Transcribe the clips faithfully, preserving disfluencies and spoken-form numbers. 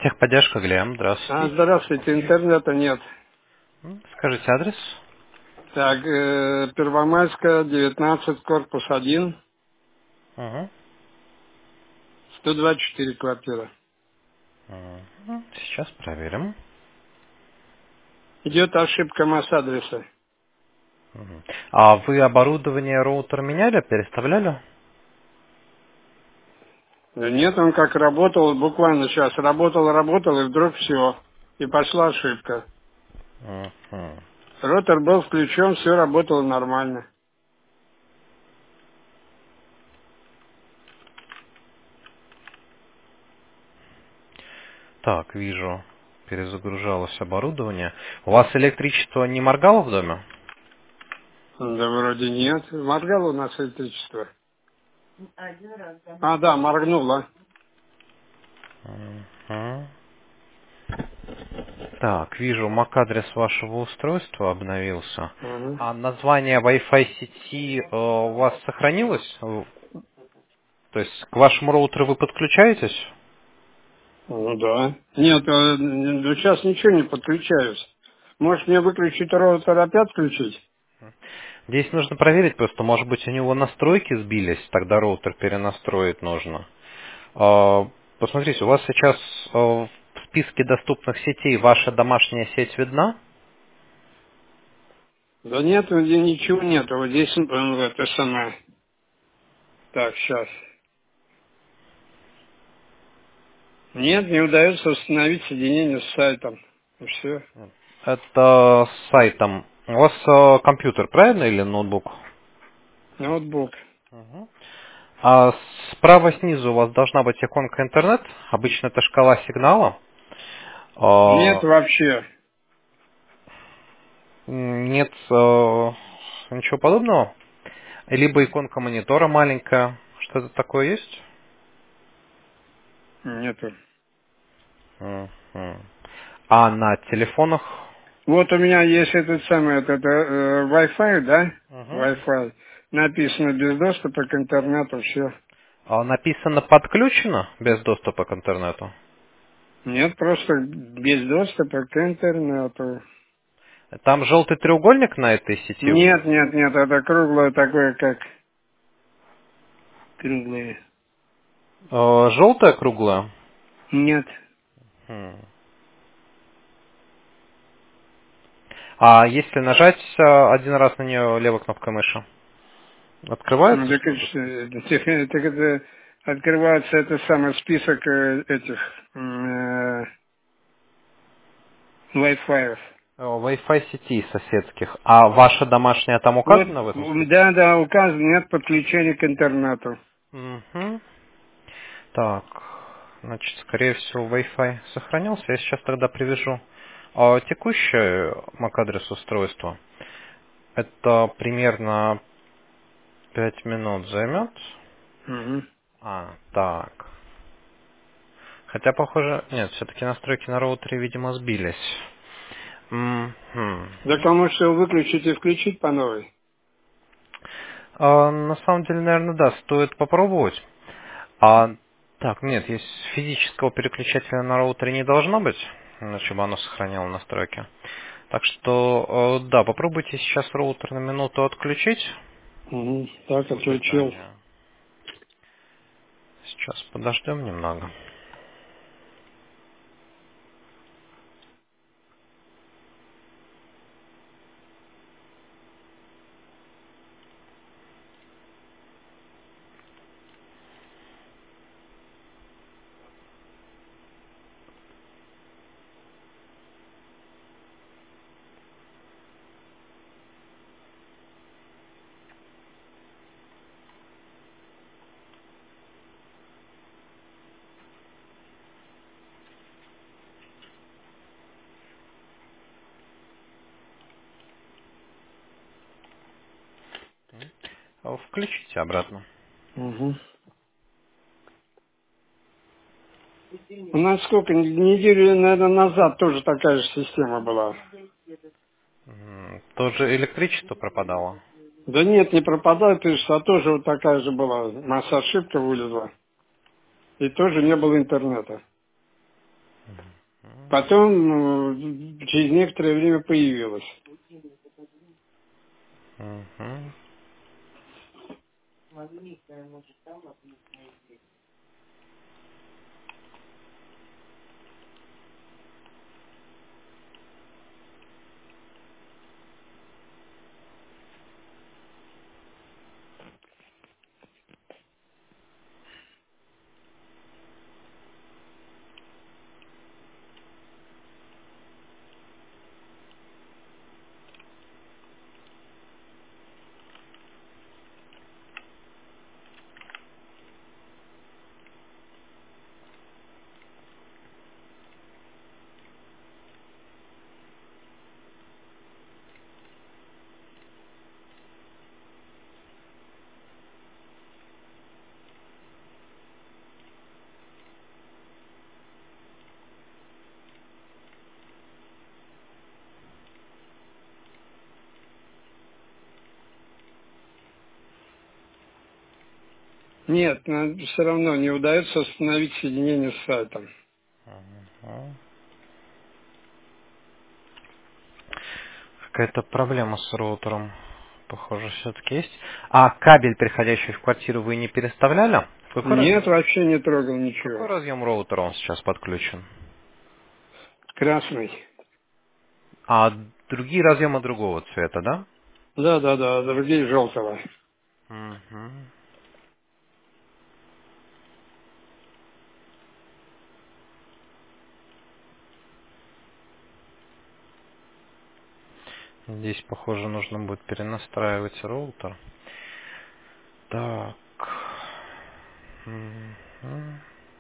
Техподдержка, Глеб, А, здравствуйте. здравствуйте, интернета нет. М, Скажите адрес. Так, э, Первомайская, девятнадцать, корпус один, Угу. сто двадцать четыре квартира. Мгм. Сейчас проверим. Идет ошибка масс-адреса. Мгм. А вы оборудование роутер меняли, переставляли? Да нет, он как работал, буквально сейчас работал, работал, и вдруг все. И пошла ошибка. Мгм. Ротор был включен, все работало нормально. Так, вижу, перезагружалось оборудование. У вас электричество не моргало в доме? Да вроде нет. Моргало у нас электричество. А, да, моргнуло. Мгм. Так, вижу, мак-адрес вашего устройства обновился. Ага. А название Wi-Fi сети э, у вас сохранилось? Э, То есть к вашему роутеру вы подключаетесь? Ну да. Нет, э, ну, сейчас ничего не подключаюсь. Может мне выключить роутер, опять включить? Здесь нужно проверить просто, может быть, у него настройки сбились, тогда роутер перенастроить нужно. А, Посмотрите, у вас сейчас э, в списке доступных сетей ваша домашняя сеть видна? Да нет, вот здесь ничего нет. Вот здесь ну, это самое. Так, сейчас. Нет, не удается установить соединение с сайтом. И все. Это с сайтом. У вас э, компьютер, правильно, или ноутбук? Ноутбук. Мгм. А справа снизу у вас должна быть иконка интернет. Обычно это шкала сигнала. Нет А, вообще. Нет э, ничего подобного? Либо иконка монитора маленькая. Что-то такое есть? Нету. Мгм. А на телефонах? Вот у меня есть этот самый, вот это э, Wi-Fi, да? Мгм. Wi-Fi. Написано без доступа к интернету, все. А написано подключено без доступа к интернету? Нет, просто без доступа к интернету. Там желтый треугольник на этой сети у Нет, вас? нет, нет, это круглое такое, как круглое. Э, Желтая круглая? Нет. Хм. А если нажать э, один раз на нее левой кнопкой мыши, Ну, открывается так, это, что-то? ж, так так это открывается это самый список э, этих м, э, Wi-Fi. Э, Wi-Fi сети соседских. А ваша домашняя там Вот, указана в этом м, списке? да, да, указано, нет подключения к интернету. Мгм. Так, значит, скорее всего, Wi-Fi сохранился. Я сейчас тогда привяжу а, текущий MAC-адрес устройства. Это примерно пять минут займет. Мгм. А, так. Хотя, похоже, нет, все-таки настройки на роутере, видимо, сбились. Мгм. Да кому что выключить и включить по новой? А, на самом деле, наверное, да, стоит попробовать. А, так, нет, есть физического переключателя на роутере не должно быть, иначе бы оно сохраняло настройки. Так что, э, да, попробуйте сейчас роутер на минуту отключить Угу. Так, в отключил. ожидании. Сейчас подождем немного. Э, Включите обратно. Угу. У нас сколько, н- неделю, наверное, назад тоже такая же система была. М, Тоже электричество пропадало. Да нет, не пропадает, пишешь, а тоже вот такая же была. Масса ошибка вылезла. И тоже не было интернета. Потом э, через некоторое время появилась. Угу. Нет, все равно не удается установить соединение с сайтом. Угу. Какая-то проблема с роутером, похоже, все-таки есть. А кабель, переходящий в квартиру, вы не переставляли? В какой Нет, разъем, вообще не трогал в какой ничего. разъем роутера он сейчас подключен? Красный. А другие разъемы другого цвета, да? Да, да, да, другие желтого. Угу. Здесь, похоже, нужно будет перенастраивать роутер. Так. Мгм.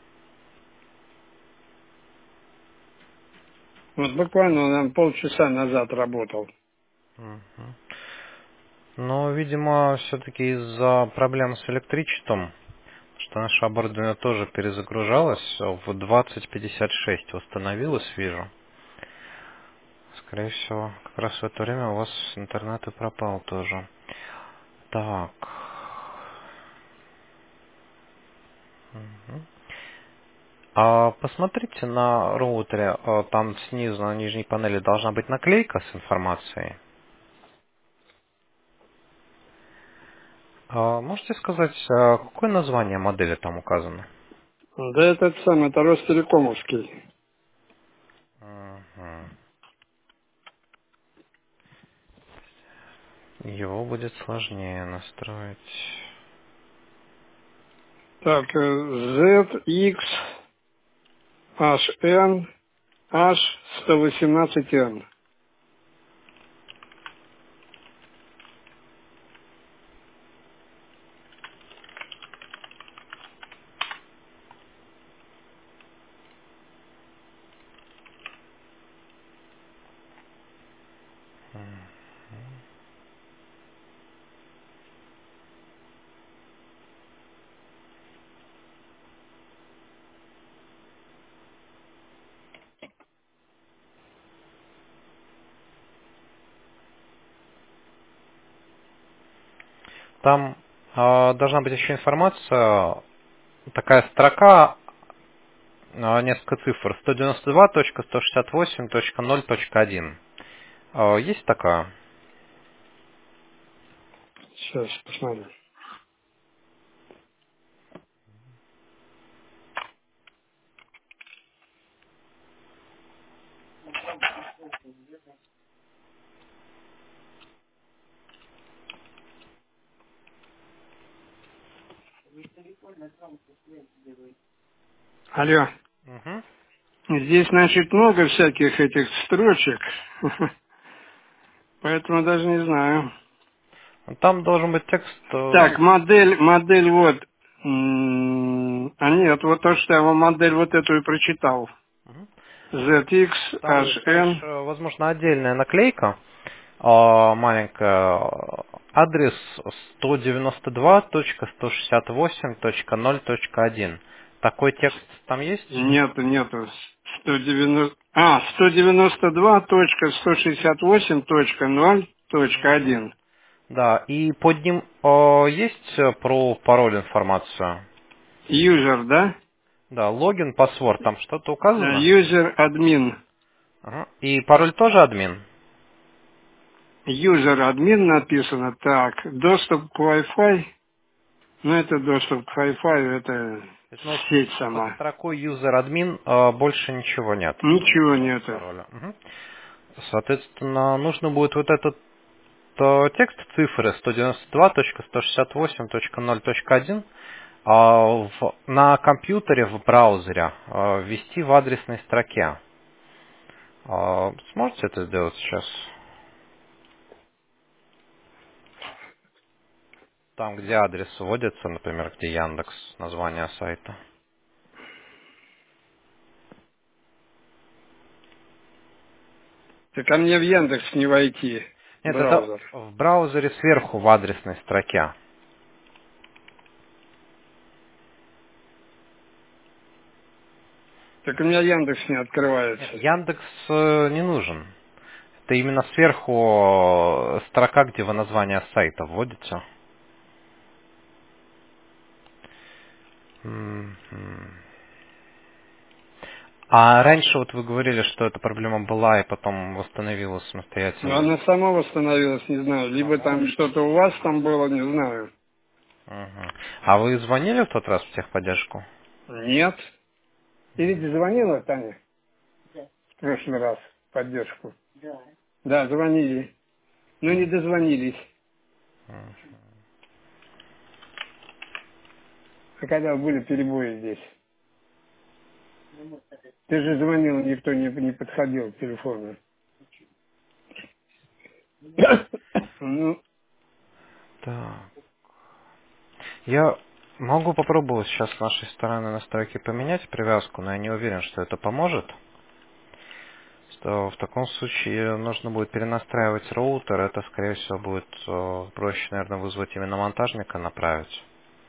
Вот буквально он нам полчаса назад работал. Мгм. Но, видимо, все-таки из-за проблем с электричеством, что наше оборудование тоже перезагружалось, в двадцать пятьдесят шесть восстановилось, вижу. Скорее всего, как раз в это время у вас интернет и пропал тоже. Так. Мгм. А посмотрите на роутере, а, там снизу на нижней панели должна быть наклейка с информацией. А можете сказать, а, какое название модели там указано? Да этот самый, это Ростелекомовский. Мгм. Его будет сложнее настроить. Так, э, зет икс эйч эн эйч сто восемнадцать эн. Там а, должна быть еще информация, такая строка, а, несколько цифр, сто девяносто два точка сто шестьдесят восемь точка ноль точка один. А, есть такая? Сейчас посмотрю. Алло. Мгм. Здесь, значит, много всяких этих строчек. Поэтому даже не знаю. Там должен быть текст. э, Так, модель, модель вот. М, А нет, вот то, что я вам модель вот эту и прочитал. Мгм. зет икс Там эйч есть дальше, эн. возможно, отдельная наклейка, а, маленькая, адрес сто девяносто два точка сто шестьдесят восемь точка ноль точка один. Такой текст там есть? Нету, нету. сто девяносто. А, сто девяносто два точка сто шестьдесят восемь точка ноль точка Мгм. один. Да, и под ним а, есть э, про пароль информацию? Юзер, да? Да, логин, паспорт, там что-то указано? User admin. Ага. И пароль тоже админ? User admin написано. Так, доступ к Wi-Fi. Ну, это доступ к Wi-Fi, это То есть, ну, вот сеть под сама. строкой user админ э, больше ничего нет. Ничего нету. Пароля. Мгм. Соответственно, нужно будет вот этот э, текст цифры сто девяносто два точка сто шестьдесят восемь точка ноль точка один а, в- на компьютере в браузере э, ввести в адресной строке. А, Сможете это сделать сейчас? Там, где адрес вводится, например, где Яндекс, название сайта. Так а мне в Яндекс не войти, Нет, это браузер. в браузере сверху в адресной строке. Так у меня Яндекс не Нет, открывается. Яндекс э, не нужен. Это именно сверху э, строка, где вы название сайта вводите. Мгм. А раньше вот вы говорили, что эта проблема была и потом восстановилась Но самостоятельно. она сама восстановилась, не знаю. Либо там что-то у вас там было, не знаю. Мгм. А вы звонили в тот раз в техподдержку? Нет. Ты ведь звонила, Таня, в прошлый раз в поддержку? Да, звонили. Но не дозвонились. Мгм. А когда были перебои здесь? Ты же звонил, никто не, не подходил к телефону. Ну, Так. Я могу попробовать сейчас с нашей стороны настройки поменять привязку, но я не уверен, что это поможет. Что в таком случае нужно будет перенастраивать роутер. Это, скорее всего, будет э, проще, наверное, вызвать именно монтажника, направить.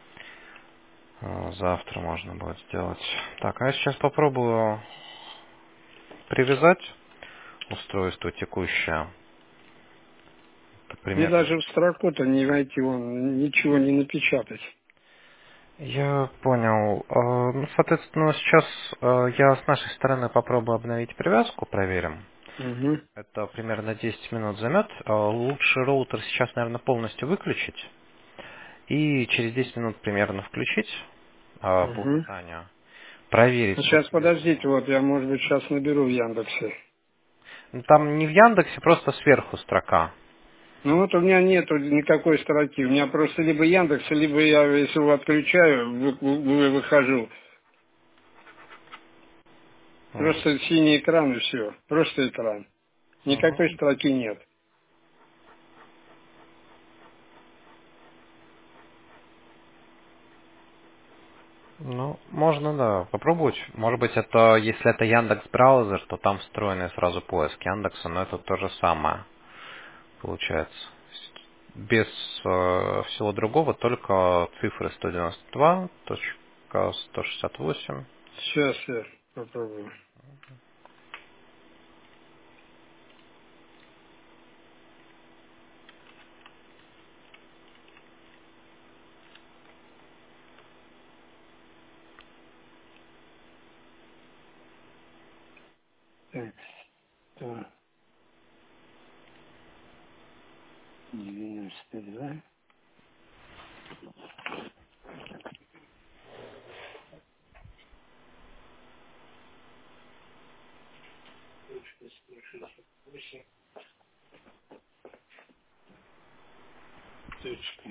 Э, Завтра можно будет сделать. Так, а я сейчас попробую привязать устройство текущее. Это мне примерно. даже в строку-то не войти, вон, ничего не напечатать. Я понял. Э, Ну, соответственно, сейчас э, я с нашей стороны попробую обновить привязку, проверим. Угу, Это примерно десять минут займет. Э, Лучше роутер сейчас, наверное, полностью выключить. И через десять минут примерно включить э, по угу. указанию. Проверить Сейчас после. подождите, вот я, может быть, сейчас наберу в Яндексе. Ну, там не в Яндексе, просто сверху строка. Ну вот у меня нету никакой строки. У меня просто либо Яндекс, либо я, если его отключаю, вы- вы- выхожу. Мгм. Просто синий экран и все. Просто экран. Никакой Мгм. строки нет. Ну, можно, да, попробовать. Может быть, это, если это Яндекс браузер, то там встроенный сразу поиск Яндекса, но это то же самое получается. Без э, всего другого, только цифры сто девяносто два точка сто шестьдесят восемь. Сейчас я попробую. Так, сто девяносто два. Точка.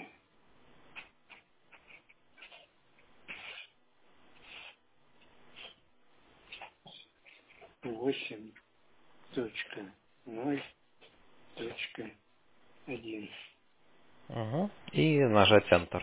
Восемь. Точка. Ноль. Точка. Один. Угу. И нажать Enter.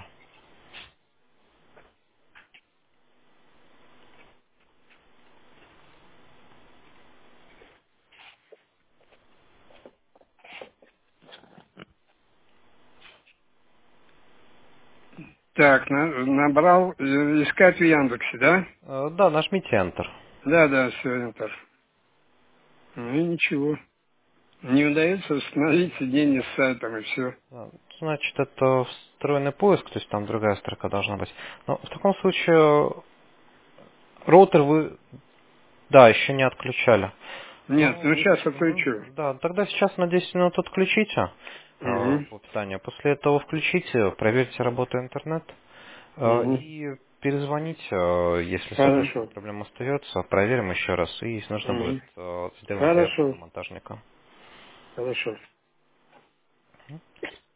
Так, на- набрал, э, искать в Яндексе, да? Э, Да, нажмите Enter. Да, да, все, это. Ну и ничего. Не удается установить соединение с сайтом, и все. Да, значит, это встроенный поиск, то есть там другая строка должна быть. Но в таком случае Роутер вы, да, еще не отключали. Нет, ну Ну, сейчас мгм. отключу. Да, тогда сейчас на десять минут отключите э, Угу. по питанию. После этого включите, проверьте работу интернет э, Угу. и перезвоните, э, если, соответственно, Хорошо. проблема остается. Проверим еще раз, и если нужно будет, Угу. э, сделаем заявку Хорошо. на монтажника. Хорошо.